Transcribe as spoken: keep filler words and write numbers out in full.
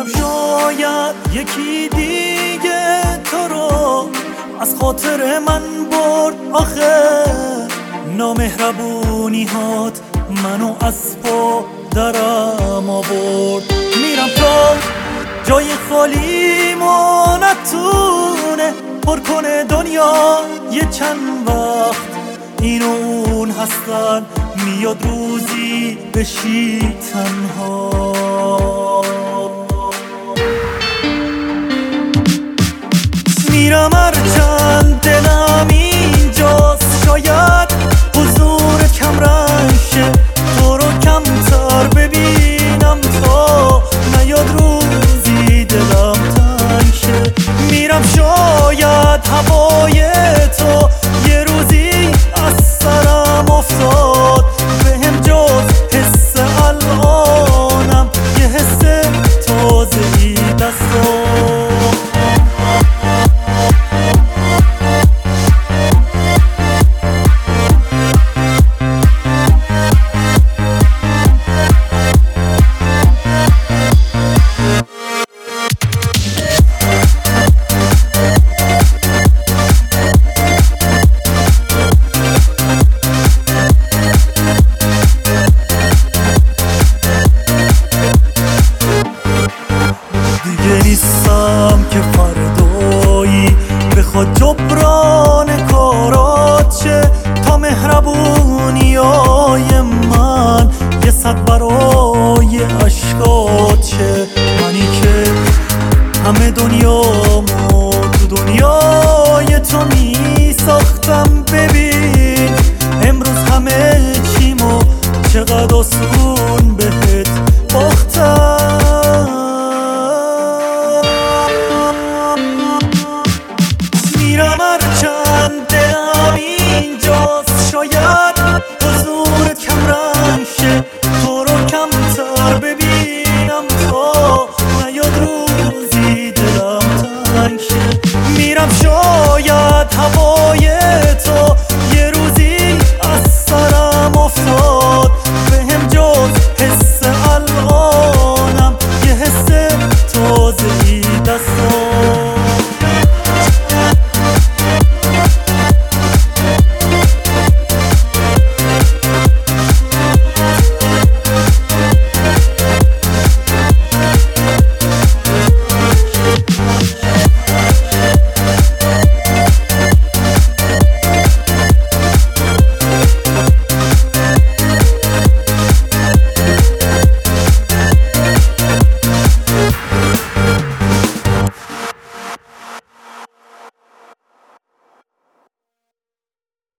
میرم شاید یکی دیگه تو رو از خاطر من برد، آخه نامهربونی هات منو از پا درم آورد. میرم تا جای خالی ما نتونه پر کنه دنیا یه چند وقت این و اون هستن، میاد روزی بشی تنها. میرم هرچند دلم اینجاست، شاید حضور کم رنگ شه، تو رو کمتر ببینم تا نیاد روزی دلم تنگ شه. میرم شاید هوای تو یه روزی از سرم افتاد، بهم جز حس الانم یه حس تازه‌ای دست داد. نیستم که فردایی بخواد جبران کارات شه، تا مهربونیای من یه صد برای اشکات شه. منی که همه دنیامو تو دنیای تو می ساختم، ببین امروز همه چیمو چقدر آسون